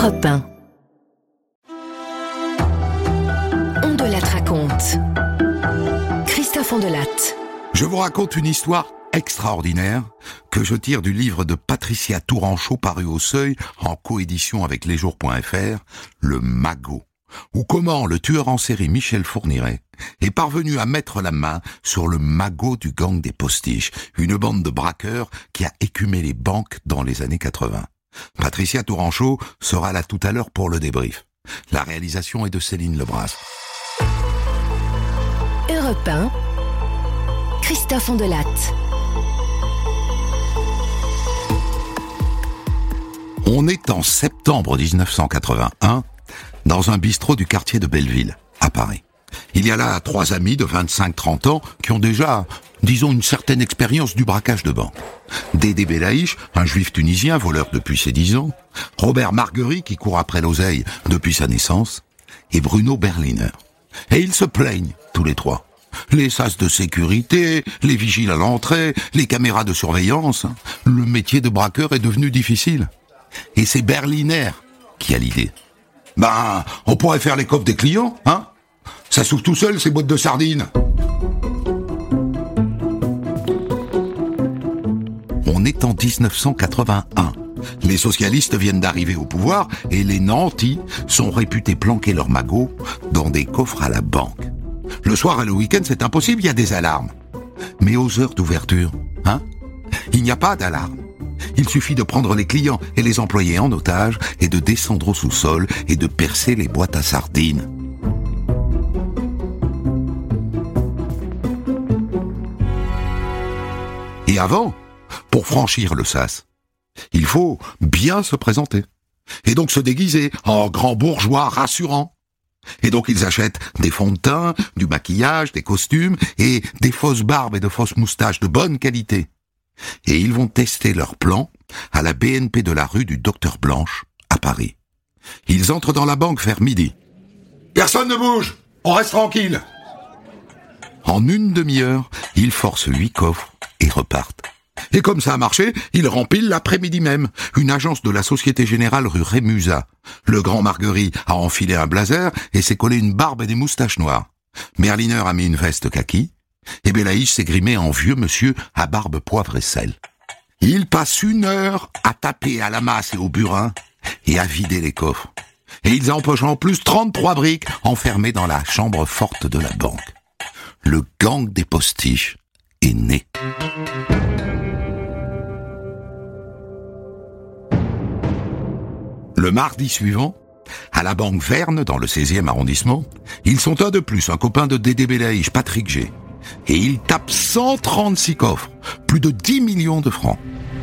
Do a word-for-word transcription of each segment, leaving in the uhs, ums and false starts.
Europe un. On de Latte raconte. Christophe Ondelatte. Je vous raconte une histoire extraordinaire que je tire du livre de Patricia Touranchot paru au Seuil en coédition avec lesjours point f r, Le Magot, ou comment le tueur en série Michel Fourniret est parvenu à mettre la main sur le magot du gang des Postiches, une bande de braqueurs qui a écumé les banques dans les années quatre-vingts. Patricia Touranchot sera là tout à l'heure pour le débrief. La réalisation est de Céline Lebras. Europe un, Christophe Ondelatte. On est en septembre dix-neuf cent quatre-vingt-un, dans un bistrot du quartier de Belleville, à Paris. Il y a là trois amis de vingt-cinq à trente ans qui ont déjà, disons, une certaine expérience du braquage de banque. Dédé Belaïch, un juif tunisien, voleur depuis ses dix ans, Robert Marguery, qui court après l'oseille depuis sa naissance, et Bruno Berliner. Et ils se plaignent, tous les trois. Les sas de sécurité, les vigiles à l'entrée, les caméras de surveillance. Le métier de braqueur est devenu difficile. Et c'est Berliner qui a l'idée. Ben, on pourrait faire les coffres des clients, hein? Ça s'ouvre tout seul, ces boîtes de sardines. On est en dix-neuf cent quatre-vingt-un. Les socialistes viennent d'arriver au pouvoir et les nantis sont réputés planquer leurs magots dans des coffres à la banque. Le soir et le week-end, c'est impossible, il y a des alarmes. Mais aux heures d'ouverture, hein, il n'y a pas d'alarme. Il suffit de prendre les clients et les employés en otage et de descendre au sous-sol et de percer les boîtes à sardines. Et avant, pour franchir le sas, il faut bien se présenter. Et donc se déguiser en grand bourgeois rassurant. Et donc ils achètent des fonds de teint, du maquillage, des costumes et des fausses barbes et de fausses moustaches de bonne qualité. Et ils vont tester leur plan à la B N P de la rue du Docteur Blanche, à Paris. Ils entrent dans la banque vers midi. Personne ne bouge, on reste tranquille. En une demi-heure, ils forcent huit coffres et repartent. Et comme ça a marché, ils rempilent l'après-midi même une agence de la Société Générale rue Rémusat. Le grand Marguery a enfilé un blazer et s'est collé une barbe et des moustaches noires. Berliner a mis une veste kaki et Belaïch s'est grimé en vieux monsieur à barbe poivre et sel. Ils passent une heure à taper à la masse et au burin et à vider les coffres. Et ils empochent en plus trente-trois briques enfermées dans la chambre forte de la banque. Le gang des Postiches est né. Le mardi suivant, à la banque Verne, dans le seizième arrondissement, ils sont un de plus, un copain de Dédé Belaïch, Patrick G. Et ils tapent cent trente-six coffres, plus de dix millions de francs.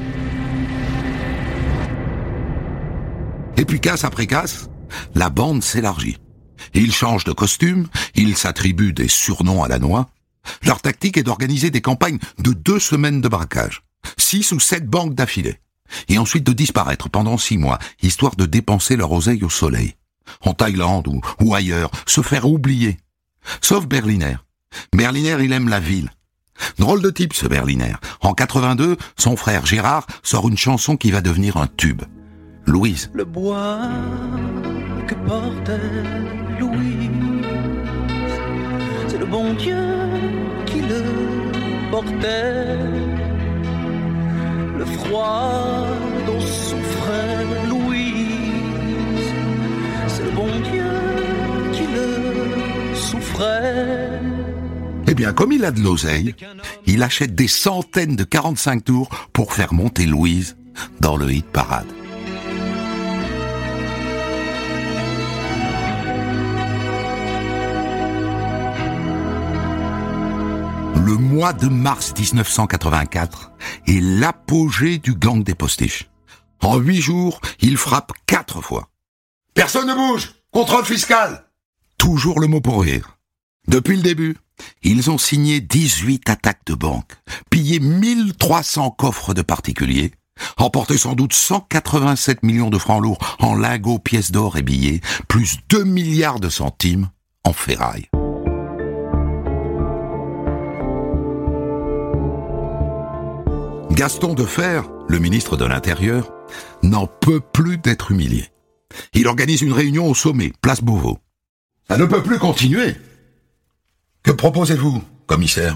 Et puis casse après casse, la bande s'élargit. Ils changent de costume, ils s'attribuent des surnoms à la noix. Leur tactique est d'organiser des campagnes de deux semaines de braquage, six ou sept banques d'affilée. Et ensuite de disparaître pendant six mois, histoire de dépenser leur oseille au soleil. En Thaïlande ou, ou ailleurs, se faire oublier. Sauf Berliner. Berliner, il aime la ville. Drôle de type, ce Berliner. En quatre-vingt-deux, son frère Gérard sort une chanson qui va devenir un tube. Louise. Le bois que portait Louise, c'est le bon Dieu qui le portait. Le froid dont souffrait Louise, c'est le bon Dieu qui le souffrait. Eh bien, comme il a de l'oseille, il achète des centaines de quarante-cinq tours pour faire monter Louise dans le hit parade. Le mois de mars dix-neuf cent quatre-vingt-quatre est l'apogée du gang des Postiches. En huit jours, il frappe quatre fois. Personne ne bouge! Contrôle fiscal! Toujours le mot pour rire. Depuis le début, ils ont signé dix-huit attaques de banque, pillé mille trois cents coffres de particuliers, emporté sans doute cent quatre-vingt-sept millions de francs lourds en lingots, pièces d'or et billets, plus deux milliards de centimes en ferraille. Gaston Defferre, le ministre de l'Intérieur, n'en peut plus d'être humilié. Il organise une réunion au sommet, place Beauvau. Ça ne peut plus continuer. Que proposez-vous, commissaire?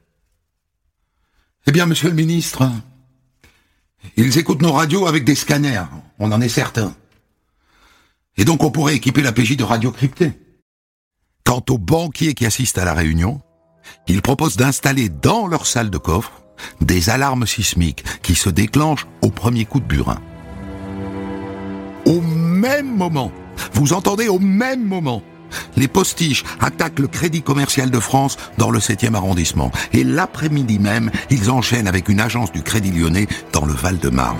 Eh bien, monsieur le ministre, ils écoutent nos radios avec des scanners, on en est certain. Et donc on pourrait équiper la P J de radios cryptées. Quant aux banquiers qui assistent à la réunion, ils proposent d'installer dans leur salle de coffre des alarmes sismiques qui se déclenchent au premier coup de burin. Au même moment, vous entendez au même moment, les postiches attaquent le Crédit Commercial de France dans le septième arrondissement. Et l'après-midi même, ils enchaînent avec une agence du Crédit Lyonnais dans le Val-de-Marne.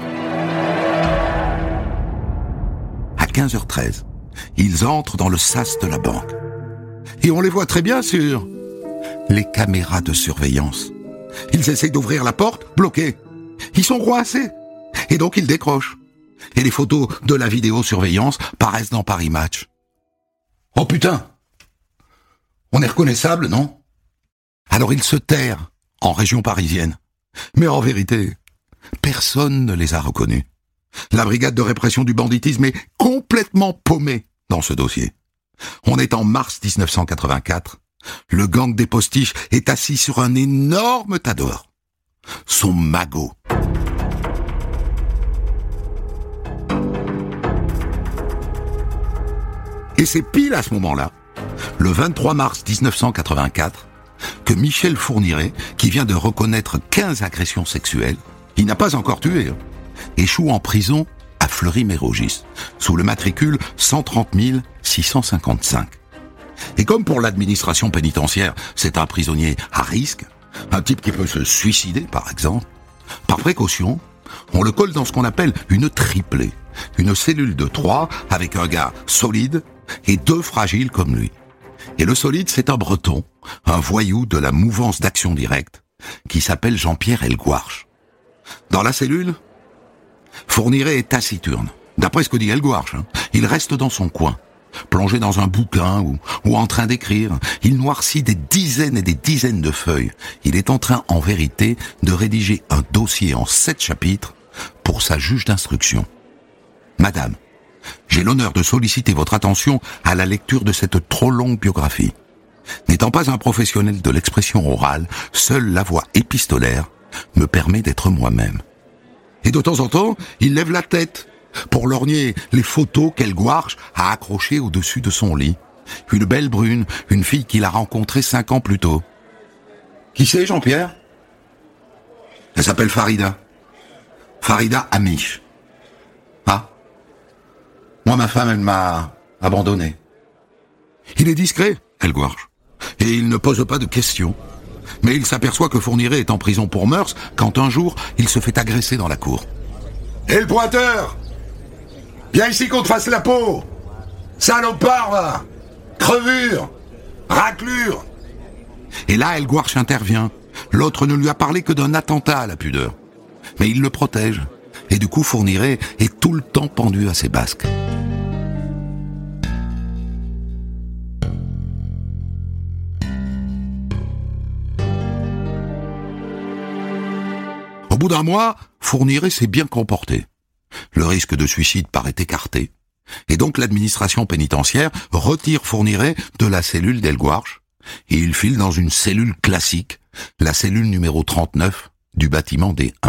À quinze heures treize, ils entrent dans le sas de la banque. Et on les voit très bien sur les caméras de surveillance. Ils essaient d'ouvrir la porte, bloqués. Ils sont coincés. Et donc ils décrochent. Et les photos de la vidéosurveillance paraissent dans Paris Match. Oh putain! On est reconnaissable, non? Alors ils se terrent en région parisienne. Mais en vérité, personne ne les a reconnus. La brigade de répression du banditisme est complètement paumée dans ce dossier. On est en mars dix-neuf cent quatre-vingt-quatre. Le gang des postiches est assis sur un énorme tas d'or. Son magot. Et c'est pile à ce moment-là, le vingt-trois mars dix-neuf cent quatre-vingt-quatre, que Michel Fourniret, qui vient de reconnaître quinze agressions sexuelles, il n'a pas encore tué, hein, échoue en prison à Fleury-Mérogis, sous le matricule cent trente mille six cent cinquante-cinq. Et comme pour l'administration pénitentiaire, c'est un prisonnier à risque, un type qui peut se suicider par exemple, par précaution, on le colle dans ce qu'on appelle une triplée, une cellule de trois avec un gars solide et deux fragiles comme lui. Et le solide, c'est un breton, un voyou de la mouvance d'action directe, qui s'appelle Jean-Pierre Elgouarche. Dans la cellule, Fourniret est taciturne. D'après ce que dit Elgouarche, hein, il reste dans son coin, plongé dans un bouquin ou, ou en train d'écrire. Il noircit des dizaines et des dizaines de feuilles. Il est en train, en vérité, de rédiger un dossier en sept chapitres pour sa juge d'instruction. Madame, j'ai l'honneur de solliciter votre attention à la lecture de cette trop longue biographie. N'étant pas un professionnel de l'expression orale, seule la voix épistolaire me permet d'être moi-même. Et de temps en temps, il lève la tête pour lorgner les photos qu'Elgouarche a accrochées au-dessus de son lit. Une belle brune, une fille qu'il a rencontrée cinq ans plus tôt. Qui c'est, Jean-Pierre? Elle s'appelle Farida. Farida Amiche. Ah. Moi, ma femme, elle m'a abandonné. Il est discret, Elgouarche, et il ne pose pas de questions. Mais il s'aperçoit que Fourniret est en prison pour mœurs quand un jour, il se fait agresser dans la cour. « Et le pointeur! Viens ici qu'on te fasse la peau! Salopard, va! Crevure! Raclure !» Et là, Elgouarche intervient. L'autre ne lui a parlé que d'un attentat à la pudeur. Mais il le protège. Et du coup, Fourniret est tout le temps pendu à ses basques. Au bout d'un mois, Fourniret s'est bien comporté. Le risque de suicide paraît écarté. Et donc l'administration pénitentiaire retire Fourniret de la cellule d'Elgouarche et il file dans une cellule classique, la cellule numéro trente-neuf du bâtiment D un.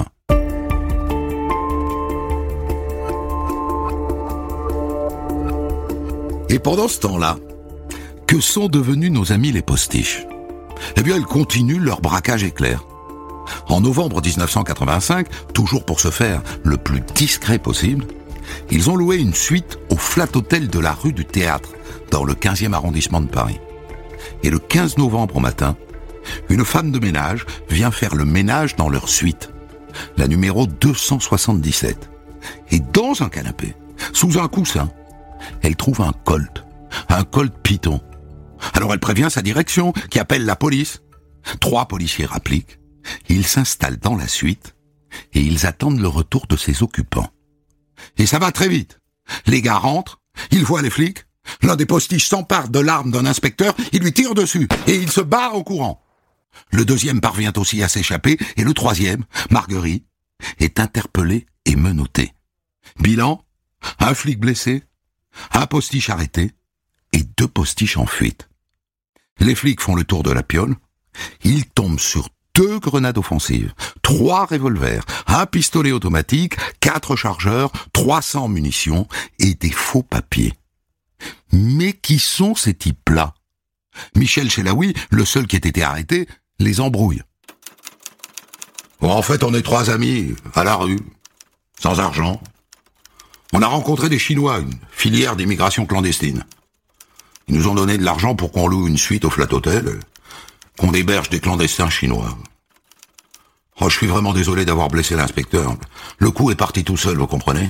Et pendant ce temps-là, que sont devenus nos amis les postiches? Eh bien, ils continuent leur braquage éclair. En novembre dix-neuf cent quatre-vingt-cinq, toujours pour se faire le plus discret possible, ils ont loué une suite au Flat Hotel de la rue du Théâtre, dans le quinzième arrondissement de Paris. Et le quinze novembre au matin, une femme de ménage vient faire le ménage dans leur suite, la numéro deux cent soixante-dix-sept. Et dans un canapé, sous un coussin, elle trouve un Colt, un Colt Python. Alors elle prévient sa direction, qui appelle la police. Trois policiers rappliquent. Ils s'installent dans la suite et ils attendent le retour de ses occupants. Et ça va très vite. Les gars rentrent, ils voient les flics, l'un des postiches s'empare de l'arme d'un inspecteur, il lui tire dessus et il se barre en courant. Le deuxième parvient aussi à s'échapper et le troisième, Marguerite, est interpellé et menotté. Bilan, un flic blessé, un postiche arrêté et deux postiches en fuite. Les flics font le tour de la piole, ils tombent sur deux grenades offensives, trois revolvers, un pistolet automatique, quatre chargeurs, trois cents munitions et des faux papiers. Mais qui sont ces types-là? Michel Chelaoui, le seul qui ait été arrêté, les embrouille. Bon, en fait, on est trois amis, à la rue, sans argent. On a rencontré des Chinois, une filière d'immigration clandestine. Ils nous ont donné de l'argent pour qu'on loue une suite au Flat Hotel, qu'on héberge des clandestins chinois. Oh, je suis vraiment désolé d'avoir blessé l'inspecteur. Le coup est parti tout seul, vous comprenez?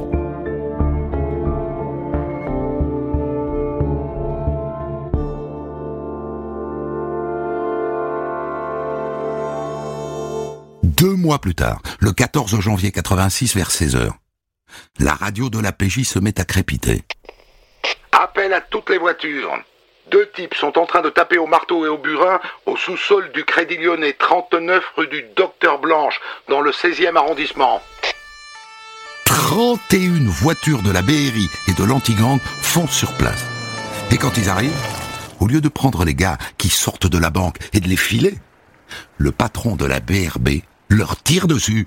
Deux mois plus tard, le quatorze janvier quatre-vingt-six vers seize heures, la radio de la P J se met à crépiter. Appel à toutes les voitures. Deux types sont en train de taper au marteau et au burin au sous-sol du Crédit Lyonnais, trente-neuf rue du Docteur Blanche, dans le seizième arrondissement. trente et une voitures de la B R I et de l'anti-gang foncent sur place. Et quand ils arrivent, au lieu de prendre les gars qui sortent de la banque et de les filer, le patron de la B R B leur tire dessus.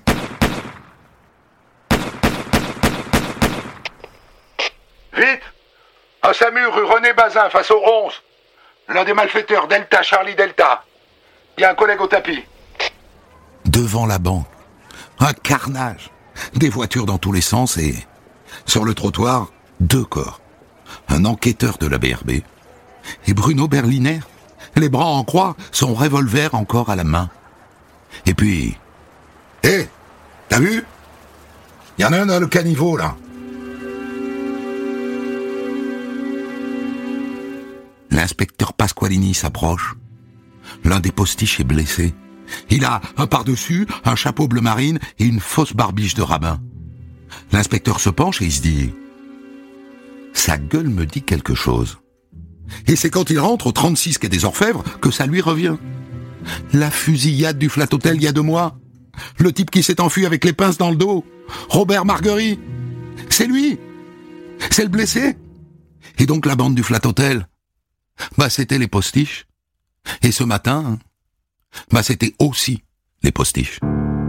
Vite! À SAMU rue René Bazin, face au Ronce. L'un des malfaiteurs, Delta Charlie Delta. Il y a un collègue au tapis. Devant la banque, un carnage. Des voitures dans tous les sens et, sur le trottoir, deux corps. Un enquêteur de la B R B et Bruno Berliner, les bras en croix, son revolver encore à la main. Et puis... Hé, hey, t'as vu? Il y en a un dans le caniveau, là. L'inspecteur Pasqualini s'approche. L'un des postiches est blessé. Il a un par-dessus, un chapeau bleu marine et une fausse barbiche de rabbin. L'inspecteur se penche et il se dit... Sa gueule me dit quelque chose. Et c'est quand il rentre au trente-six quai des Orfèvres que ça lui revient. La fusillade du Flat Hotel il y a deux mois. Le type qui s'est enfui avec les pinces dans le dos. Robert Marguerite. C'est lui. C'est le blessé. Et donc la bande du Flat Hotel, bah c'était les postiches. Et ce matin, bah c'était aussi les postiches.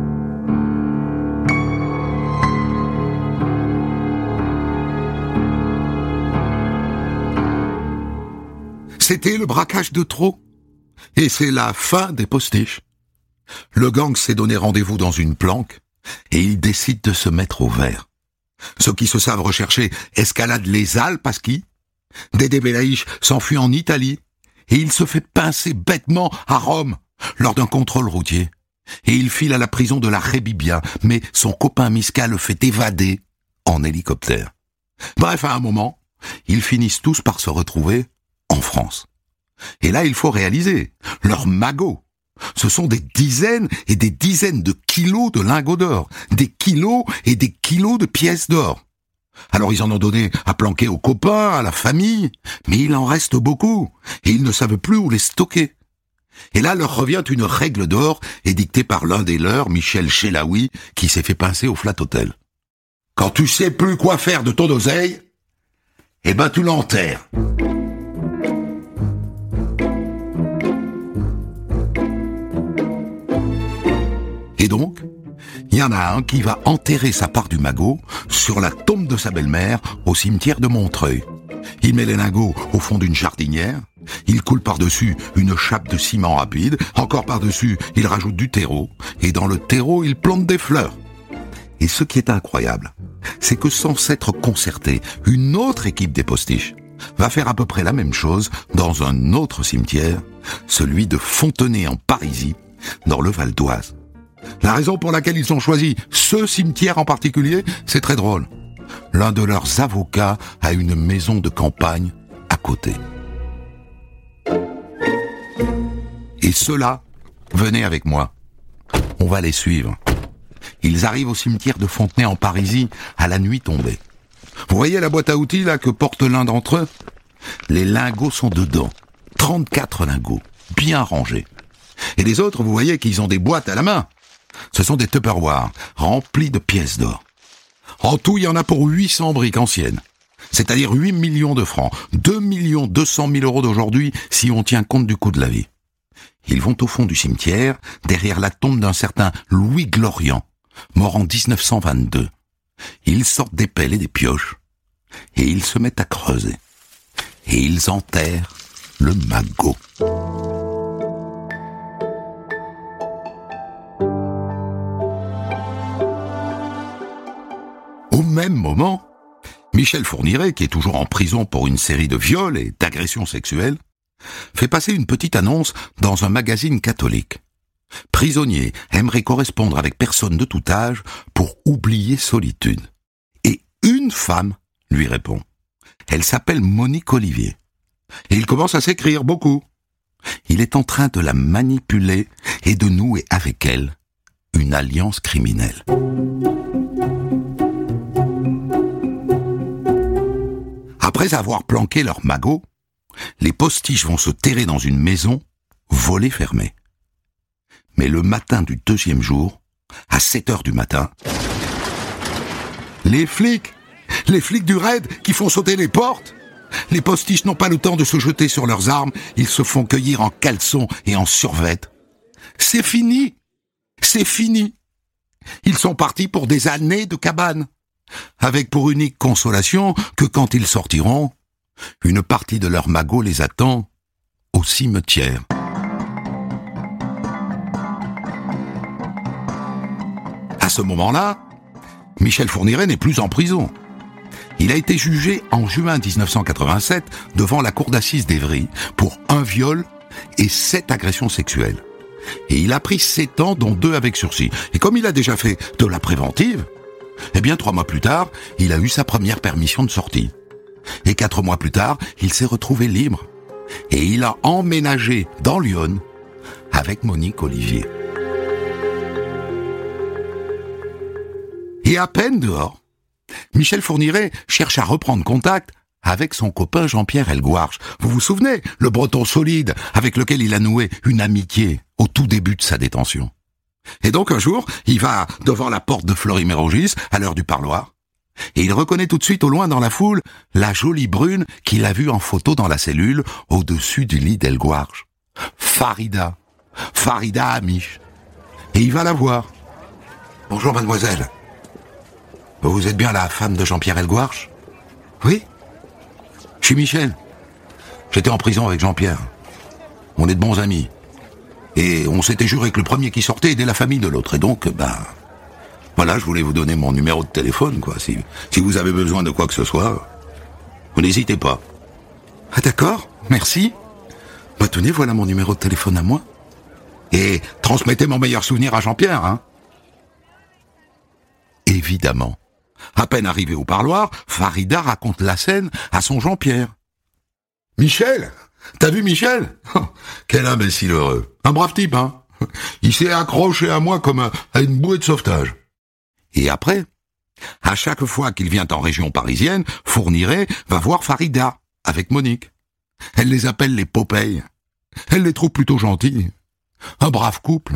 C'était le braquage de trop. Et c'est la fin des postiches. Le gang s'est donné rendez-vous dans une planque et il décide de se mettre au vert. Ceux qui se savent rechercher escaladent les Alpes à ski. Dédé Belaïch s'enfuit en Italie et il se fait pincer bêtement à Rome lors d'un contrôle routier. Et il file à la prison de la Rébibia, mais son copain Miska le fait évader en hélicoptère. Bref, à un moment, ils finissent tous par se retrouver en France. Et là, il faut réaliser, leurs magots, ce sont des dizaines et des dizaines de kilos de lingots d'or, des kilos et des kilos de pièces d'or. Alors ils en ont donné à planquer aux copains, à la famille, mais il en reste beaucoup, et ils ne savent plus où les stocker. Et là leur revient une règle d'or édictée par l'un des leurs, Michel Chelaoui, qui s'est fait pincer au Flat Hotel. Quand tu sais plus quoi faire de ton oseille, eh ben tu l'enterres. Et donc, il y en a un qui va enterrer sa part du magot sur la tombe de sa belle-mère au cimetière de Montreuil. Il met les lingots au fond d'une jardinière, il coule par-dessus une chape de ciment rapide, encore par-dessus il rajoute du terreau, et dans le terreau il plante des fleurs. Et ce qui est incroyable, c'est que sans s'être concerté, une autre équipe des postiches va faire à peu près la même chose dans un autre cimetière, celui de Fontenay en Parisis, dans le Val d'Oise. La raison pour laquelle ils ont choisi ce cimetière en particulier, c'est très drôle. L'un de leurs avocats a une maison de campagne à côté. Et ceux-là, venez avec moi. On va les suivre. Ils arrivent au cimetière de Fontenay en Parisis à la nuit tombée. Vous voyez la boîte à outils là que porte l'un d'entre eux? Les lingots sont dedans. trente-quatre lingots, bien rangés. Et les autres, vous voyez qu'ils ont des boîtes à la main. Ce sont des Tupperware remplis de pièces d'or. En tout, il y en a pour huit cents briques anciennes. c'est-à-dire huit millions de francs, deux millions deux cent mille euros d'aujourd'hui si on tient compte du coût de la vie. Ils vont au fond du cimetière, derrière la tombe d'un certain Louis Glorian, mort en dix-neuf cent vingt-deux. Ils sortent des pelles et des pioches, et ils se mettent à creuser. Et ils enterrent le magot. Au même moment, Michel Fourniret, qui est toujours en prison pour une série de viols et d'agressions sexuelles, fait passer une petite annonce dans un magazine catholique. Prisonnier aimerait correspondre avec personne de tout âge pour oublier solitude. Et une femme lui répond. Elle s'appelle Monique Olivier. Et il commence à s'écrire beaucoup. Il est en train de la manipuler et de nouer avec elle une alliance criminelle. Après avoir planqué leur magot, les postiches vont se terrer dans une maison, volets fermés. Mais le matin du deuxième jour, à sept heures du matin, les flics, les flics du raid qui font sauter les portes, les postiches n'ont pas le temps de se jeter sur leurs armes, ils se font cueillir en caleçon et en survêt. C'est fini, c'est fini. Ils sont partis pour des années de cabane, avec pour unique consolation que quand ils sortiront, une partie de leur magot les attend au cimetière. À ce moment-là, Michel Fourniret n'est plus en prison. Il a été jugé en juin dix-neuf cent quatre-vingt-sept devant la cour d'assises d'Évry pour un viol et sept agressions sexuelles. Et il a pris sept ans, dont deux avec sursis. Et comme il a déjà fait de la préventive, eh bien trois mois plus tard, il a eu sa première permission de sortie. Et quatre mois plus tard, il s'est retrouvé libre. Et il a emménagé dans Lyon avec Monique Olivier. Et à peine dehors, Michel Fourniret cherche à reprendre contact avec son copain Jean-Pierre Elgouarche. Vous vous souvenez, le breton solide avec lequel il a noué une amitié au tout début de sa détention. Et donc un jour, il va devant la porte de Fleury-Mérogis à l'heure du parloir. Et il reconnaît tout de suite au loin dans la foule la jolie brune qu'il a vue en photo dans la cellule au-dessus du lit d'Elgouarche. Farida. Farida Amiche. Et il va la voir. « Bonjour mademoiselle. Vous êtes bien la femme de Jean-Pierre Elgouarche ? » ?»« Oui. Je suis Michel. J'étais en prison avec Jean-Pierre. On est de bons amis. Et on s'était juré que le premier qui sortait aidait la famille de l'autre. Et donc, ben... voilà, je voulais vous donner mon numéro de téléphone, quoi. Si, si vous avez besoin de quoi que ce soit, vous n'hésitez pas. »« Ah d'accord, merci. Bah tenez, voilà mon numéro de téléphone à moi. Et transmettez mon meilleur souvenir à Jean-Pierre, hein. » Évidemment. À peine arrivé au parloir, Farida raconte la scène à son Jean-Pierre. « Michel, t'as vu Michel ? Quel imbécile heureux. Un brave type, hein. Il s'est accroché à moi comme à, à une bouée de sauvetage. » Et après, à chaque fois qu'il vient en région parisienne, Fourniret va voir Farida avec Monique. Elle les appelle les Popeye. Elle les trouve plutôt gentils. Un brave couple.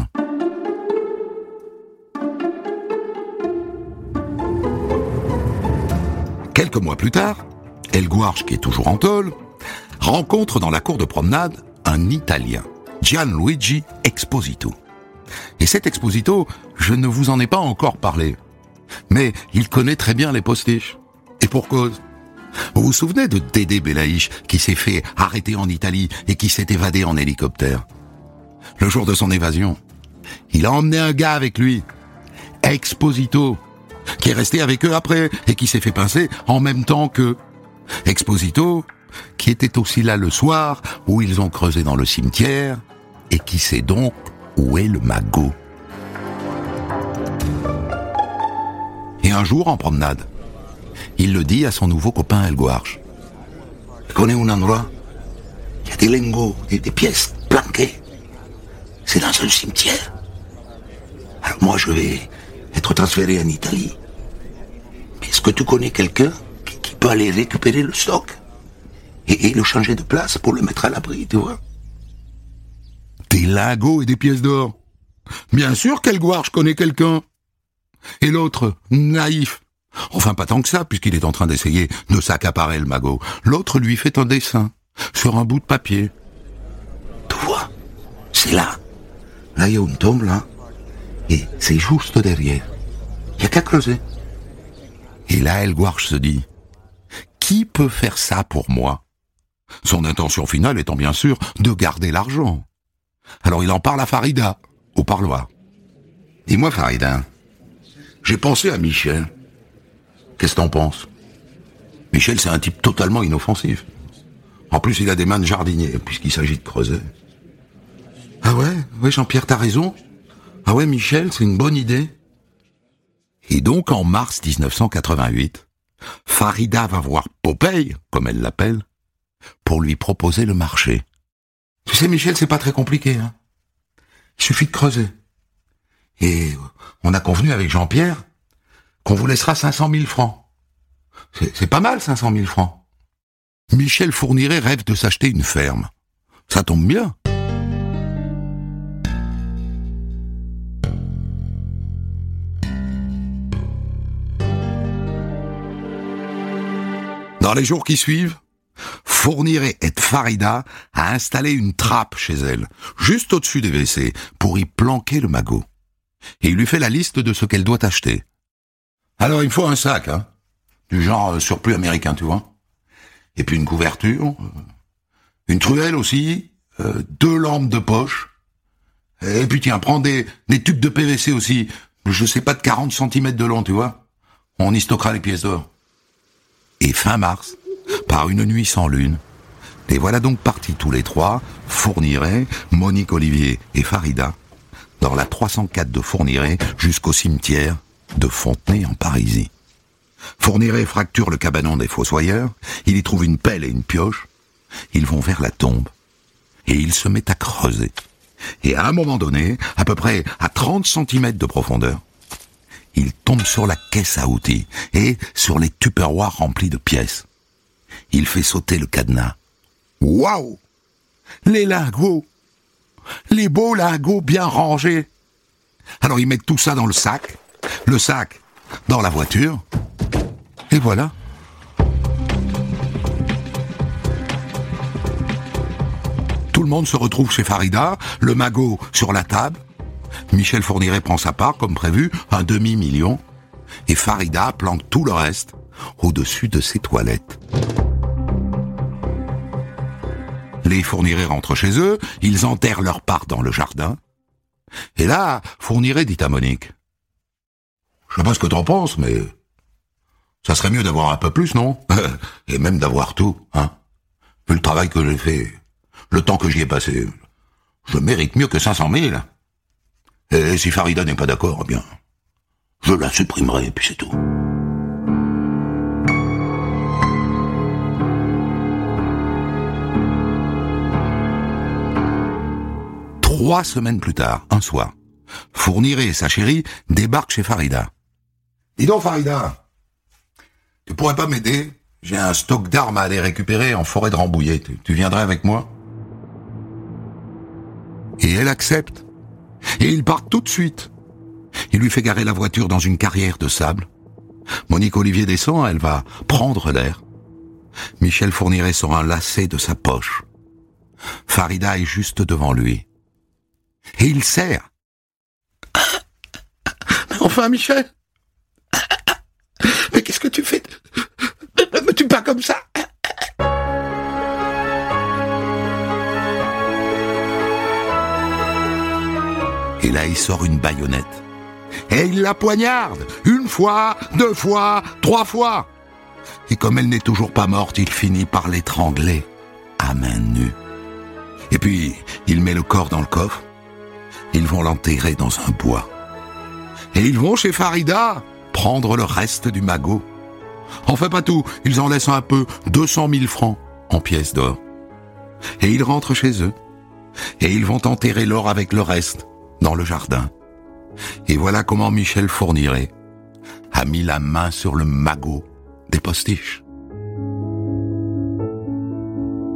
Quelques mois plus tard, Elgouarche, qui est toujours en tôle, rencontre dans la cour de promenade un Italien, Gianluigi Exposito. Et cet Exposito, je ne vous en ai pas encore parlé. Mais il connaît très bien les postiches. Et pour cause. Vous vous souvenez de Dédé Belaïch qui s'est fait arrêter en Italie et qui s'est évadé en hélicoptère ? Le jour de son évasion, il a emmené un gars avec lui, Exposito, qui est resté avec eux après et qui s'est fait pincer en même temps qu'eux. Exposito, qui était aussi là le soir où ils ont creusé dans le cimetière et qui sait donc où est le magot. Et un jour, en promenade, il le dit à son nouveau copain Elgouarche. « Je connais un endroit, il y a des lingots et des pièces planquées. C'est dans un cimetière. Alors moi, je vais être transféré en Italie. Mais est-ce que tu connais quelqu'un qui, qui peut aller récupérer le stock et, et le changer de place pour le mettre à l'abri, tu vois ?» Des lingots et des pièces d'or. Bien sûr qu'Elgouarche connaît quelqu'un. Et l'autre, naïf, Enfin, pas tant que ça, puisqu'il est en train d'essayer de s'accaparer le magot. L'autre lui fait un dessin sur un bout de papier. Tu vois, c'est là. Là, il y a une tombe, là. Et c'est juste derrière. Il n'y a qu'à creuser. Et là, Elgouarch se dit, qui peut faire ça pour moi? Son intention finale étant bien sûr de garder l'argent. Alors il en parle à Farida, au parloir. Dis-moi, Farida, j'ai pensé à Michel. Qu'est-ce que t'en penses? Michel, c'est un type totalement inoffensif. En plus, il a des mains de jardinier, puisqu'il s'agit de creuser. Ah ouais, ouais, Jean-Pierre, t'as raison. Ah ouais, Michel, c'est une bonne idée. Et donc, en mars dix-neuf cent quatre-vingt-huit, Farida va voir Popeye, comme elle l'appelle, pour lui proposer le marché. Tu sais, Michel, c'est pas très compliqué, hein. Il suffit de creuser. Et on a convenu avec Jean-Pierre qu'on vous laissera cinq cent mille francs. C'est, c'est pas mal, cinq cent mille francs. Michel Fourniret rêve de s'acheter une ferme. Ça tombe bien. Dans les jours qui suivent, Fourniret aide Farida à installer une trappe chez elle, juste au-dessus des W C, pour y planquer le magot. Et il lui fait la liste de ce qu'elle doit acheter. Alors il me faut un sac, hein, du genre surplus américain, tu vois. Et puis une couverture, une truelle aussi, euh, deux lampes de poche. Et puis tiens, prends des, des tubes de P V C aussi, je sais pas, de quarante centimètres de long, tu vois. On y stockera les pièces d'or. Et fin mars, par une nuit sans lune, les voilà donc partis tous les trois, Fourniret, Monique Olivier et Farida, dans la trois cent quatre de Fourniret jusqu'au cimetière de Fontenay en Parisie. Fourniret fracture le cabanon des fossoyeurs, il y trouve une pelle et une pioche, ils vont vers la tombe, et il se met à creuser. Et à un moment donné, à peu près à trente centimètres de profondeur, il tombe sur la caisse à outils et sur les tupperwares remplis de pièces. Il fait sauter le cadenas. Waouh! Les lingots! Les beaux lingots bien rangés! Alors ils mettent tout ça dans le sac, le sac dans la voiture, et voilà. Tout le monde se retrouve chez Farida, le magot sur la table. Michel Fourniret prend sa part, comme prévu, un demi-million, et Farida planque tout le reste au-dessus de ses toilettes. Les Fourniret rentrent chez eux, ils enterrent leur part dans le jardin, et là, Fourniret dit à Monique, « Je sais pas ce que t'en penses, mais ça serait mieux d'avoir un peu plus, non? Et même d'avoir tout, hein? Vu le travail que j'ai fait, le temps que j'y ai passé, je mérite mieux que cinq cent mille. Et si Farida n'est pas d'accord, eh bien, je la supprimerai, et puis c'est tout. » Trois semaines plus tard, un soir, Fourniret et sa chérie débarquent chez Farida. « Dis donc, Farida, tu pourrais pas m'aider? J'ai un stock d'armes à aller récupérer en forêt de Rambouillet. Tu, tu viendrais avec moi ?» Et elle accepte. Et ils partent tout de suite. Il lui fait garer la voiture dans une carrière de sable. Monique Olivier descend, elle va prendre l'air. Michel Fourniret sort un lacet de sa poche. Farida est juste devant lui. Et il serre. Mais enfin, Michel, mais qu'est-ce que tu fais? Ne me tue pas comme ça. Et là, il sort une baïonnette. Et il la poignarde. Une fois, deux fois, trois fois. Et comme elle n'est toujours pas morte, il finit par l'étrangler à main nue. Et puis, il met le corps dans le coffre. Ils vont l'enterrer dans un bois. Et ils vont chez Farida prendre le reste du magot. Enfin, pas tout. Ils en laissent un peu, deux cent mille francs en pièces d'or. Et ils rentrent chez eux. Et ils vont enterrer l'or avec le reste dans le jardin. Et voilà comment Michel Fourniret a mis la main sur le magot des postiches.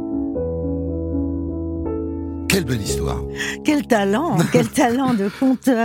Quelle belle histoire. Quel talent, quel talent de conteur.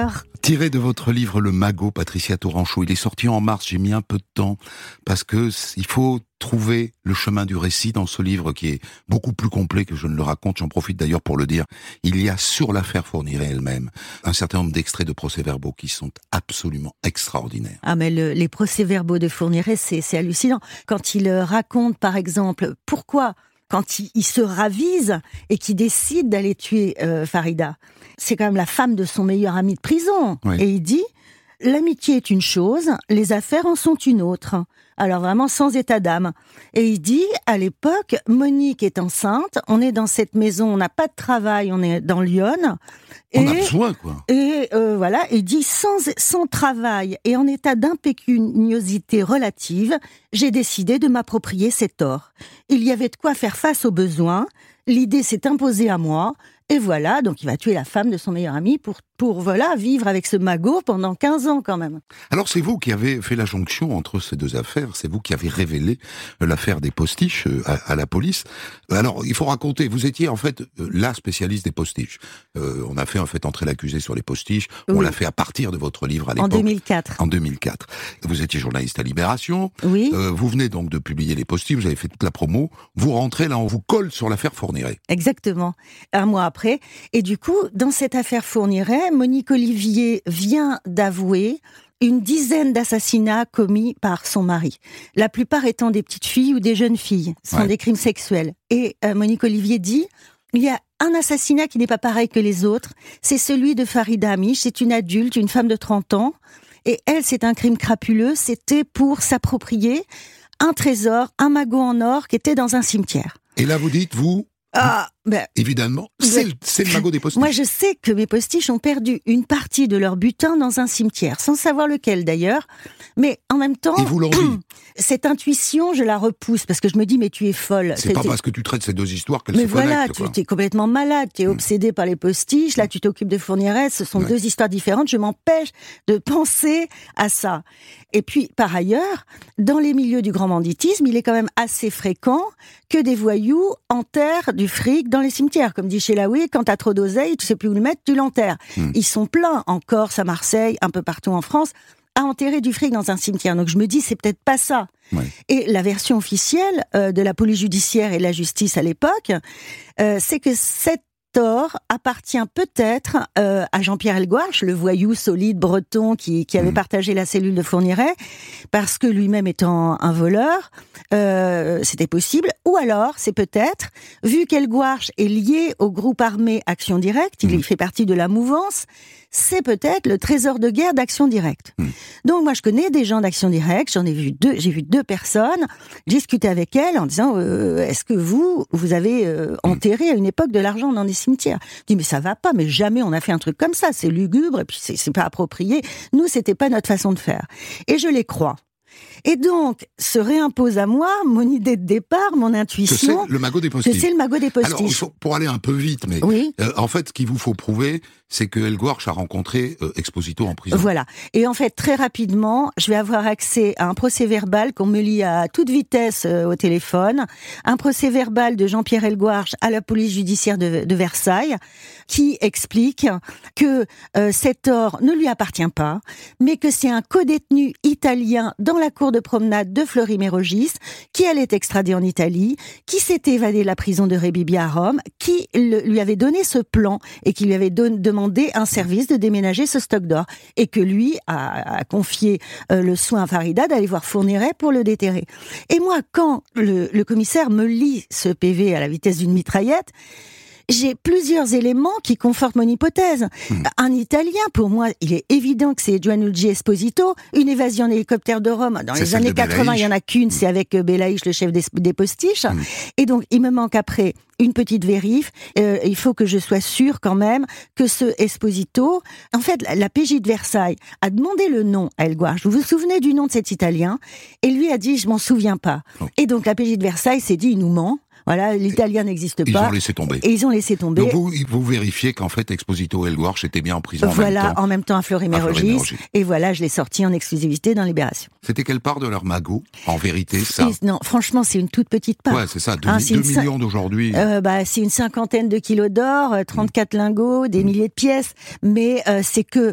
Tiré de votre livre Le Magot, Patricia Touranchot, il est sorti en mars, j'ai mis un peu de temps, parce que il faut trouver le chemin du récit dans ce livre qui est beaucoup plus complet que je ne le raconte, j'en profite d'ailleurs pour le dire. Il y a sur l'affaire Fourniret elle-même un certain nombre d'extraits de procès-verbaux qui sont absolument extraordinaires. Ah mais le, les procès-verbaux de Fourniret, c'est, c'est hallucinant. Quand il raconte par exemple pourquoi, quand il, il se ravise et qu'il décide d'aller tuer euh, Farida, c'est quand même la femme de son meilleur ami de prison. Oui. Et il dit, l'amitié est une chose, les affaires en sont une autre. Alors vraiment sans état d'âme. Et il dit, à l'époque, Monique est enceinte, on est dans cette maison, on n'a pas de travail, on est dans Lyon. On a besoin, quoi. Et euh, voilà, il dit, sans, sans travail et en état d'impécuniosité relative, j'ai décidé de m'approprier cet or. Il y avait de quoi faire face aux besoins, l'idée s'est imposée à moi, et voilà, donc il va tuer la femme de son meilleur ami pour, pour voilà, vivre avec ce magot pendant quinze ans quand même. Alors c'est vous qui avez fait la jonction entre ces deux affaires, c'est vous qui avez révélé l'affaire des postiches à, à la police. Alors il faut raconter, vous étiez en fait la spécialiste des postiches. Euh, on a fait en fait entrer l'accusé sur les postiches, oui. On l'a fait à partir de votre livre à l'époque. En deux mille quatre. En deux mille quatre. Vous étiez journaliste à Libération, oui. euh, vous venez donc de publier les postiches, vous avez fait toute la promo, vous rentrez là, on vous colle sur l'affaire Fourniret. Exactement, un mois après. Et du coup, dans cette affaire Fourniret, Monique Olivier vient d'avouer une dizaine d'assassinats commis par son mari. La plupart étant des petites filles ou des jeunes filles. Ce sont ouais. des crimes sexuels. Et euh, Monique Olivier dit, il y a un assassinat qui n'est pas pareil que les autres. C'est celui de Farida Amiche. C'est une adulte, une femme de trente ans. Et elle, c'est un crime crapuleux. C'était pour s'approprier un trésor, un magot en or qui était dans un cimetière. Et là, vous dites, vous... Ah, ben, évidemment, c'est, le, c'est le magot des postiches. Moi, je sais que mes postiches ont perdu une partie de leur butin dans un cimetière, sans savoir lequel d'ailleurs. Mais en même temps, et vous l'en dites. Cette intuition, je la repousse parce que je me dis, mais tu es folle. C'est, c'est pas parce que tu traites ces deux histoires qu'elles mais se voilà, connectent. Mais voilà, tu es complètement malade, tu es mmh. obsédé par les postiches, là tu t'occupes de Fourniret, ce sont ouais. deux histoires différentes, je m'empêche de penser à ça. Et puis, par ailleurs, dans les milieux du grand banditisme, il est quand même assez fréquent que des voyous enterrent du fric dans les cimetières. Comme dit Chelaoui, quand t'as trop d'oseille, tu sais plus où le mettre, tu l'enterres. Mmh. Ils sont pleins, en Corse, à Marseille, un peu partout en France, à enterrer du fric dans un cimetière. Donc je me dis, c'est peut-être pas ça. Ouais. Et la version officielle euh, de la police judiciaire et de la justice à l'époque, euh, c'est que cette or appartient peut-être euh, à Jean-Pierre Elgouarch, le voyou solide breton qui, qui avait mmh. partagé la cellule de Fourniret, parce que lui-même étant un voleur, euh, c'était possible. Ou alors, c'est peut-être, vu qu'Elgouarch est lié au groupe armé Action Directe, mmh. il fait partie de la mouvance, c'est peut-être le trésor de guerre d'Action Directe. Mmh. Donc moi, je connais des gens d'Action Directe, j'en ai vu deux, j'ai vu deux personnes, discuter avec elles en disant euh, est-ce que vous, vous avez euh, enterré à une époque de l'argent dans des cimetières ? Je dis mais ça va pas, mais jamais on a fait un truc comme ça, c'est lugubre et puis c'est, c'est pas approprié. Nous, c'était pas notre façon de faire. Et je les crois. Et donc, se réimpose à moi mon idée de départ, mon intuition. Que c'est le magot des postiches. Que c'est le magot des postiches. Alors, il faut, pour aller un peu vite, mais oui. euh, en fait, ce qu'il vous faut prouver, c'est que Elgouarch a rencontré euh, Exposito en prison. Voilà. Et en fait, très rapidement, je vais avoir accès à un procès-verbal qu'on me lit à toute vitesse euh, au téléphone, un procès-verbal de Jean-Pierre Elgouarch à la police judiciaire de, de Versailles, qui explique que euh, cet or ne lui appartient pas, mais que c'est un codétenu italien dans la cour de promenade de Fleury-Mérogis, qui allait être extradé en Italie, qui s'était évadé de la prison de Rebibbia à Rome, qui le, lui avait donné ce plan et qui lui avait don, demandé un service de déménager ce stock d'or, et que lui a, a confié euh, le soin à Farida d'aller voir Fourniret pour le déterrer. Et moi, quand le, le commissaire me lit ce P V à la vitesse d'une mitraillette, j'ai plusieurs éléments qui confortent mon hypothèse. Mmh. Un Italien, pour moi, il est évident que c'est Gianluigi Esposito. Une évasion en hélicoptère de Rome, dans c'est les années quatre-vingts, il n'y en a qu'une, mmh. c'est avec Belaïch, le chef des, des postiches. Mmh. Et donc, il me manque après une petite vérif. Euh, il faut que je sois sûre quand même que ce Esposito... En fait, la, la P J de Versailles a demandé le nom à Elgouarch. Vous vous souvenez du nom de cet Italien ? Et lui a dit, je m'en souviens pas. Oh. Et donc, la P J de Versailles s'est dit, il nous ment. Voilà, l'italien n'existe ils pas. Ils ont laissé tomber. Et ils ont laissé tomber. Donc vous, vous vérifiez qu'en fait, Exposito et Elgouarch étaient bien en prison voilà, en même temps. en même temps à Fleury-Mérogis. Et voilà, je l'ai sorti en exclusivité dans Libération. C'était quelle part de leur magot, en vérité, ça ? Et, non, franchement, c'est une toute petite part. Ouais, c'est ça, deux, hein, deux millions d'aujourd'hui. Euh, bah, c'est une cinquantaine de kilos d'or, trente-quatre mmh. lingots, des mmh. milliers de pièces. Mais euh, c'est que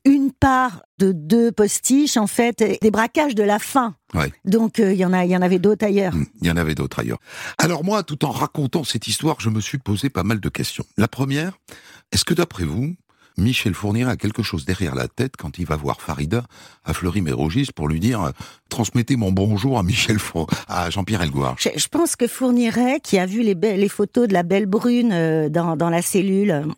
une part de deux postiches, en fait, des braquages de la faim. Ouais. Donc, il euh, y en a, il y en avait d'autres ailleurs. Il y en avait d'autres ailleurs. Alors moi, tout en racontant cette histoire, je me suis posé pas mal de questions. La première, est-ce que d'après vous, Michel Fourniret a quelque chose derrière la tête quand il va voir Farida à Fleury-Mérogis pour lui dire « Transmettez mon bonjour à Michel Four... à Jean-Pierre Helgouarch ». Je, je pense que Fourniret, qui a vu les, be- les photos de la belle brune euh, dans, dans la cellule, euh,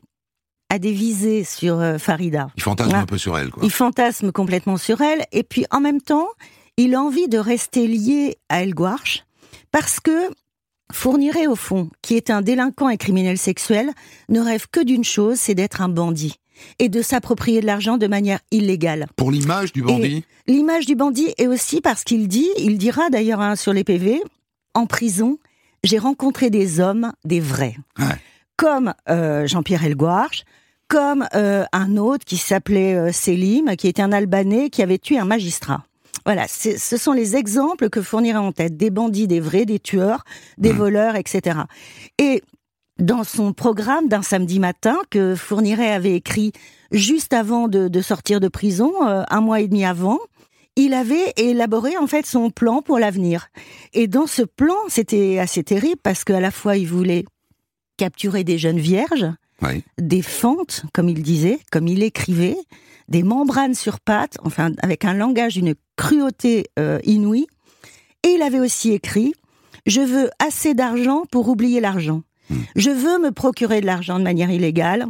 a des visées sur euh, Farida. Il fantasme Ah. un peu sur elle, quoi. Il fantasme complètement sur elle, et puis en même temps, il a envie de rester lié à Helgouarch, parce que Fourniret, au fond, qui est un délinquant et criminel sexuel, ne rêve que d'une chose, c'est d'être un bandit et de s'approprier de l'argent de manière illégale. Pour l'image du bandit, Et l'image du bandit est aussi parce qu'il dit, il dira d'ailleurs hein, sur les P V, en prison, j'ai rencontré des hommes, des vrais, ouais. comme euh, Jean-Pierre Helgouarch, comme euh, un autre qui s'appelait euh, Selim, qui était un Albanais qui avait tué un magistrat. Voilà, c'est, ce sont les exemples que Fourniret en tête, des bandits, des vrais, des tueurs, des mmh. voleurs, et cetera. Et dans son programme d'un samedi matin que Fourniret avait écrit juste avant de, de sortir de prison, euh, un mois et demi avant, il avait élaboré en fait son plan pour l'avenir. Et dans ce plan, c'était assez terrible parce qu'à la fois il voulait capturer des jeunes vierges, oui. des fentes, comme il disait, comme il écrivait, des membranes sur pattes, enfin avec un langage d'une cruauté euh, inouïe. Et il avait aussi écrit « Je veux assez d'argent pour oublier l'argent. Mmh. Je veux me procurer de l'argent de manière illégale.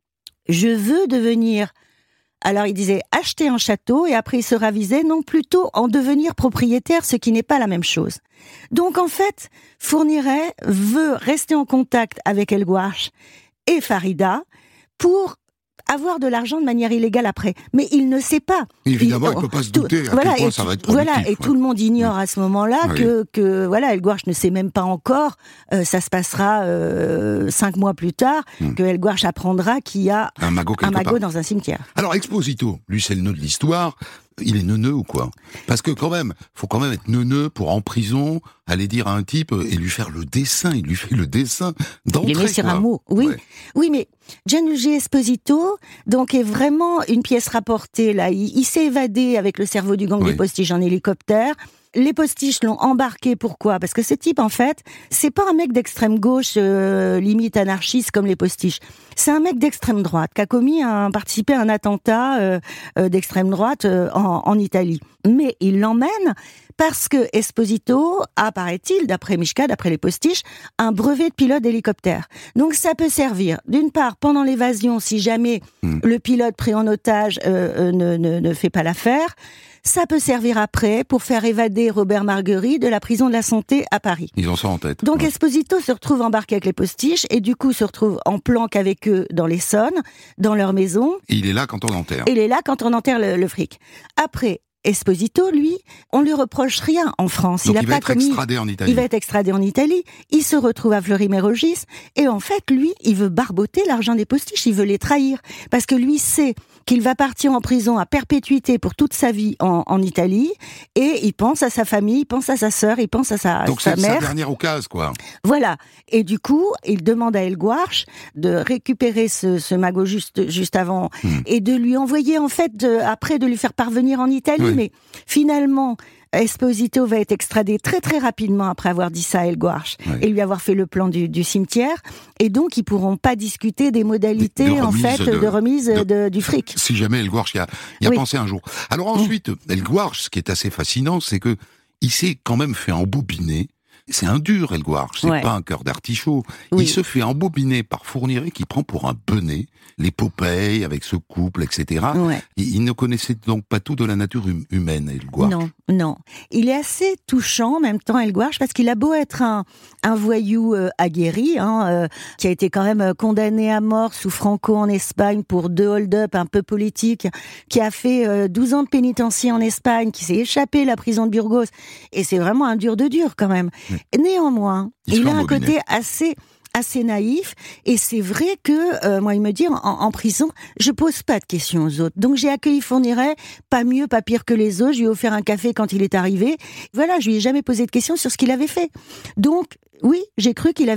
Je veux devenir... » Alors il disait « acheter un château » et après il se ravisait « non, plutôt en devenir propriétaire, ce qui n'est pas la même chose. » Donc en fait, Fourniret veut rester en contact avec Helgouarch et Farida pour avoir de l'argent de manière illégale après. Mais il ne sait pas. Évidemment, il ne peut pas se douter à voilà, quel point et, ça va être productif. Voilà, et ouais. tout le monde ignore à ce moment-là oui. que, que voilà, Helgouarch ne sait même pas encore, euh, ça se passera euh, cinq mois plus tard, hmm. que Helgouarch apprendra qu'il y a un magot, un magot dans un cimetière. Alors, Exposito, lui c'est le nœud de l'histoire, il est neuneux ou quoi? Parce que quand même, faut quand même être neuneux pour en prison, aller dire à un type et lui faire le dessin, il lui fait le dessin d'entrée. Il est mis sur quoi. un mot, oui. Ouais. Oui, mais Gianluigi Esposito, donc, est vraiment une pièce rapportée, là. Il, il s'est évadé avec le cerveau du gang oui. des postiches en hélicoptère. Les postiches l'ont embarqué, pourquoi? Parce que ce type, en fait, c'est pas un mec d'extrême gauche, euh, limite anarchiste comme les postiches. C'est un mec d'extrême droite qui a commis un, participé à un attentat euh, euh, d'extrême droite euh, en, en Italie. Mais il l'emmène parce que Esposito a, paraît-il, d'après Mishka, d'après les postiches, un brevet de pilote d'hélicoptère. Donc ça peut servir, d'une part, pendant l'évasion, si jamais mmh. le pilote pris en otage euh, euh, ne, ne, ne fait pas l'affaire. Ça peut servir après pour faire évader Robert Marguerite de la prison de la Santé à Paris. Ils ont ça en tête. Donc ouais. Esposito se retrouve embarqué avec les postiches et du coup se retrouve en planque avec eux dans l'Essonne, dans leur maison. Et il est là quand on enterre. Et il est là quand on enterre le, le fric. Après, Esposito, lui, on lui reproche rien en France. Donc il, a il va pas être commis... extradé en Italie. Il va être extradé en Italie. Il se retrouve à Fleury-Mérogis. Et en fait, lui, il veut barboter l'argent des postiches. Il veut les trahir. Parce que lui sait qu'il va partir en prison à perpétuité pour toute sa vie en, en Italie. Et il pense à sa famille, il pense à sa sœur, il pense à sa, Donc sa c'est mère. sa dernière occasion, quoi. Voilà. Et du coup, il demande à Helgouarch de récupérer ce, ce magot juste, juste avant hmm. et de lui envoyer, en fait, de, après de lui faire parvenir en Italie. Oui. Mais finalement, Esposito va être extradé très très rapidement après avoir dit ça à Helgouarch oui. et lui avoir fait le plan du, du cimetière. Et donc, ils pourront pas discuter des modalités, de, de en fait, de, de remise de, de, du fric. Si jamais Helgouarch y a, y a oui. pensé un jour. Alors ensuite, Helgouarch, ce qui est assez fascinant, c'est que il s'est quand même fait embobiner. C'est un dur, Helgouarch, c'est ouais. pas un cœur d'artichaut. Oui. Il se fait embobiner par Fourniret qui prend pour un benet l'épopée avec ce couple, et cetera. Ouais. Il, il ne connaissait donc pas tout de la nature hum, humaine, Helgouarch. Non, non. Il est assez touchant en même temps, Helgouarch, parce qu'il a beau être un, un voyou euh, aguerri, hein, euh, qui a été quand même condamné à mort sous Franco en Espagne pour deux hold-up un peu politiques, qui a fait euh, douze ans de pénitencier en Espagne, qui s'est échappé de la prison de Burgos. Et c'est vraiment un dur de dur quand même. Mmh. Néanmoins, il, il a un côté assez assez naïf et c'est vrai que euh, moi il me dit en, en prison je pose pas de questions aux autres, donc j'ai accueilli Fourniret pas mieux pas pire que les autres, je lui ai offert un café quand il est arrivé, voilà, je lui ai jamais posé de questions sur ce qu'il avait fait, donc oui j'ai cru qu'il avait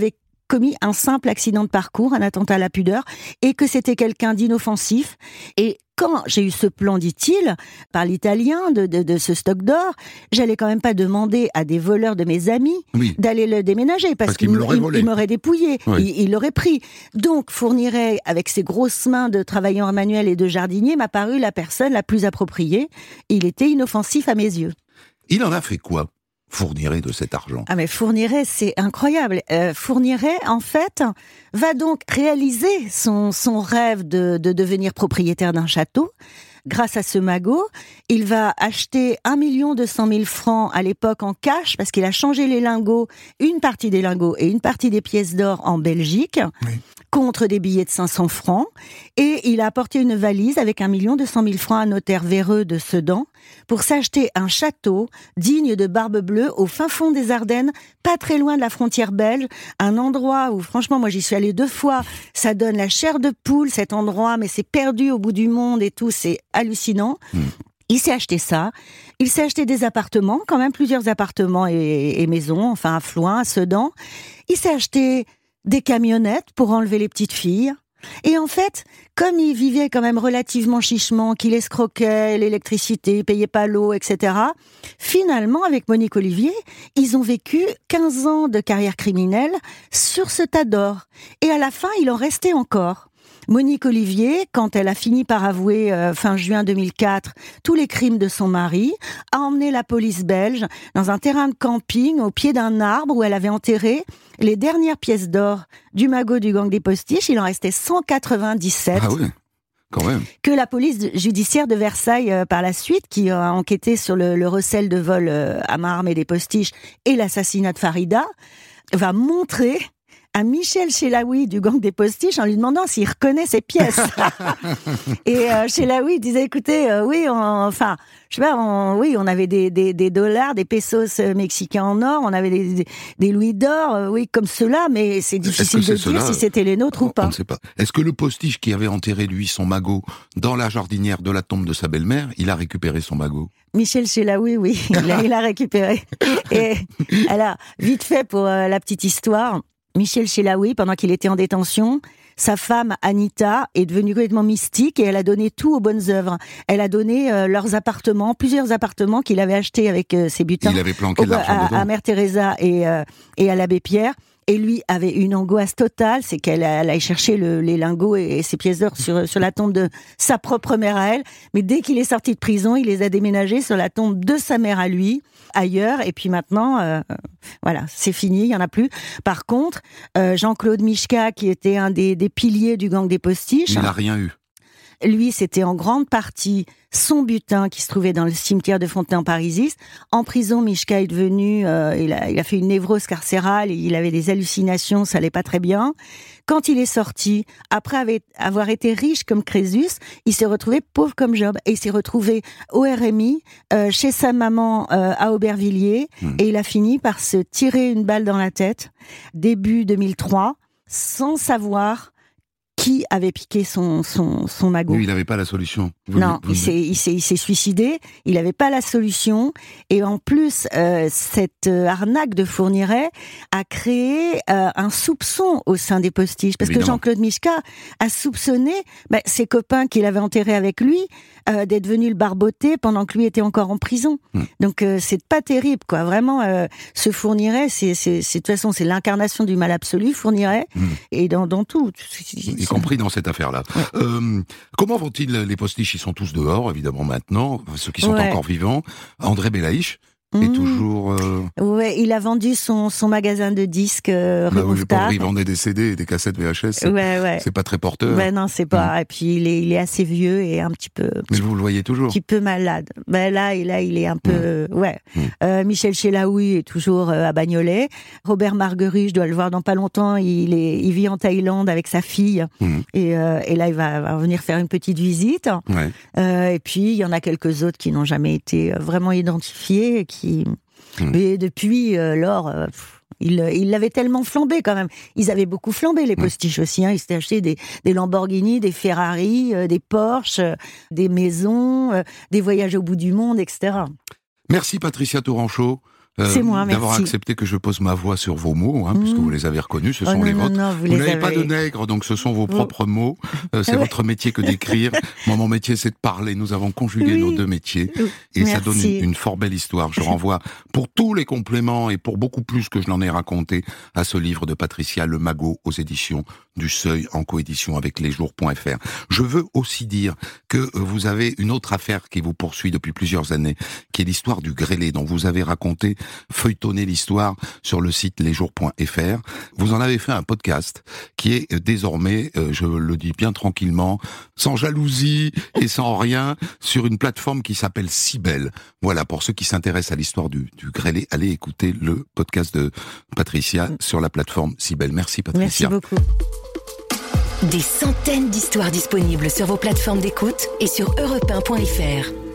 commis un simple accident de parcours, un attentat à la pudeur, et que c'était quelqu'un d'inoffensif. Et quand j'ai eu ce plan, dit-il, par l'italien de, de, de ce stock d'or, j'allais quand même pas demander à des voleurs de mes amis Oui. d'aller le déménager, parce, Parce qu'il qu'il me l'aurait il- volé. il m'aurait dépouillé, Oui. il, il l'aurait pris. Donc, Fourniret, avec ses grosses mains de travailleur manuel et de jardinier, m'a paru la personne la plus appropriée. Il était inoffensif à mes yeux. Il en a fait quoi, Fourniret, de cet argent? Ah mais Fourniret, c'est incroyable. Euh, Fourniret, en fait, va donc réaliser son, son rêve de, de devenir propriétaire d'un château. Grâce à ce magot, il va acheter un million deux cent mille francs à l'époque en cash, parce qu'il a changé les lingots, une partie des lingots et une partie des pièces d'or en Belgique, Oui. contre des billets de cinq cents francs. Et il a apporté une valise avec un million deux cent mille francs à un notaire véreux de Sedan pour s'acheter un château digne de Barbe Bleue au fin fond des Ardennes, pas très loin de la frontière belge, un endroit où, franchement, moi j'y suis allée deux fois, ça donne la chair de poule, cet endroit, mais c'est perdu au bout du monde et tout, c'est hallucinant. Mmh. Il s'est acheté ça, il s'est acheté des appartements, quand même plusieurs appartements et, et maisons, enfin à Floins, à Sedan. Il s'est acheté des camionnettes pour enlever les petites filles. Et en fait, comme il vivait quand même relativement chichement, qu'il escroquait l'électricité, payait pas l'eau, et cetera, finalement, avec Monique Olivier, ils ont vécu quinze ans de carrière criminelle sur ce tas d'or. Et à la fin, il en restait encore. Monique Olivier, quand elle a fini par avouer euh, fin juin deux mille quatre tous les crimes de son mari, a emmené la police belge dans un terrain de camping au pied d'un arbre où elle avait enterré les dernières pièces d'or du magot du gang des Postiches. Il en restait cent quatre-vingt-dix-sept. Ah oui, quand même. Que la police judiciaire de Versailles, euh, par la suite, qui a enquêté sur le, le recel de vol euh, à main armée des Postiches et l'assassinat de Farida, va montrer à Michel Chelaoui du gang des Postiches en lui demandant s'il reconnaît ses pièces. Et euh, Chelaoui disait, écoutez, euh, oui, on, enfin, je sais pas, on, oui, on avait des, des, des dollars, des pesos mexicains en or, on avait des, des, des louis d'or, euh, oui, comme cela, mais c'est difficile de dire si c'était les nôtres on, ou pas. On ne sait pas. Est-ce que le postiche qui avait enterré, lui, son magot dans la jardinière de la tombe de sa belle-mère, il a récupéré son magot? Michel Chelaoui, oui, il a, il a récupéré. Et alors, vite fait pour euh, la petite histoire, Michel Chelaoui, pendant qu'il était en détention, sa femme Anita est devenue complètement mystique et elle a donné tout aux bonnes œuvres. Elle a donné euh, leurs appartements, plusieurs appartements qu'il avait achetés avec euh, ses butins. Il avait planqué au, l'argent à, dedans. à Mère Teresa et, euh, et à l'abbé Pierre. Et lui avait une angoisse totale, c'est qu'elle allait chercher le, les lingots et, et ses pièces d'or sur, sur la tombe de sa propre mère à elle. Mais dès qu'il est sorti de prison, il les a déménagés sur la tombe de sa mère à lui, ailleurs. Et puis maintenant, euh, voilà, c'est fini, il y en a plus. Par contre, euh, Jean-Claude Michka, qui était un des, des piliers du gang des Postiches, il n'a rien eu. Lui, c'était en grande partie son butin qui se trouvait dans le cimetière de Fontenay-en-Parisis. En prison, Michka est devenu, euh, il, a, il a fait une névrose carcérale, il avait des hallucinations, ça allait pas très bien. Quand il est sorti, après avoir été riche comme Crésus, il s'est retrouvé pauvre comme Job. Et il s'est retrouvé au R M I, euh, chez sa maman euh, à Aubervilliers, mmh. et il a fini par se tirer une balle dans la tête, début deux mille trois, sans savoir qui avait piqué son, son, son magot. Lui, il n'avait pas la solution. Vous non, vous... il, s'est, il, s'est, il s'est suicidé, il n'avait pas la solution. Et en plus, euh, cette arnaque de Fourniret a créé euh, un soupçon au sein des Postiches. Parce Évidemment. que Jean-Claude Michka a soupçonné bah, ses copains qu'il avait enterrés avec lui euh, d'être venus le barboter pendant que lui était encore en prison. Hum. Donc euh, c'est pas terrible, quoi. Vraiment, euh, ce Fourniret, c'est, c'est, c'est, de toute façon, c'est l'incarnation du mal absolu, Fourniret, hum. et dans, dans tout. Y compris dans cette affaire-là. Ouais. Euh, comment vont-ils, les Postiches? Ils sont tous dehors, évidemment, maintenant, ceux qui sont ouais. encore vivants. André Belaïch est mmh. toujours... Euh... Ouais, il a vendu son, son magasin de disques euh, bah oui, le pauvre, il vendait des C D et des cassettes V H S. C'est, ouais, ouais. c'est pas très porteur. Ouais, non, c'est pas. Mmh. Et puis, il est, il est assez vieux et un petit peu... Mais vous le voyez toujours? Un petit peu malade. Ben là, là, il est un peu... Mmh. Ouais. Mmh. Euh, Michel Chelaoui est toujours euh, à Bagnolet. Robert Marguerite, je dois le voir dans pas longtemps, il, est, il vit en Thaïlande avec sa fille. Mmh. Et, euh, et là, il va, va venir faire une petite visite. Ouais. Euh, et puis, il y en a quelques autres qui n'ont jamais été vraiment identifiés, qui... Mmh. Mais depuis euh, lors, euh, ils il l'avaient tellement flambé quand même. Ils avaient beaucoup flambé, les Postiches aussi. Hein. Ils s'étaient achetés des, des Lamborghini, des Ferrari, euh, des Porsche, euh, des maisons, euh, des voyages au bout du monde, et cetera. Merci Patricia Touranchot. euh, C'est moi, merci. d'avoir accepté que je pose ma voix sur vos mots, hein, mmh. puisque vous les avez reconnus, ce oh sont non, les non, vôtres. Non, vous vous les n'avez avez... pas de nègre, donc ce sont vos vous... propres mots. Euh, c'est ouais. votre métier que d'écrire. Moi, mon métier, c'est de parler. Nous avons conjugué oui. nos deux métiers. Et merci. ça donne une, une fort belle histoire. Je renvoie pour tous les compléments et pour beaucoup plus que je n'en ai raconté à ce livre de Patricia Le Magot aux éditions du Seuil en coédition avec lesjours point f r. Je veux aussi dire que vous avez une autre affaire qui vous poursuit depuis plusieurs années, qui est l'histoire du grêlé, dont vous avez raconté, feuilletonné l'histoire sur le site lesjours point f r. Vous en avez fait un podcast qui est désormais, je le dis bien tranquillement, sans jalousie et sans rien, sur une plateforme qui s'appelle Sibel. Voilà, pour ceux qui s'intéressent à l'histoire du, du grêlé, allez écouter le podcast de Patricia sur la plateforme Sibel. Merci Patricia. Merci beaucoup. Des centaines d'histoires disponibles sur vos plateformes d'écoute et sur europe un point f r.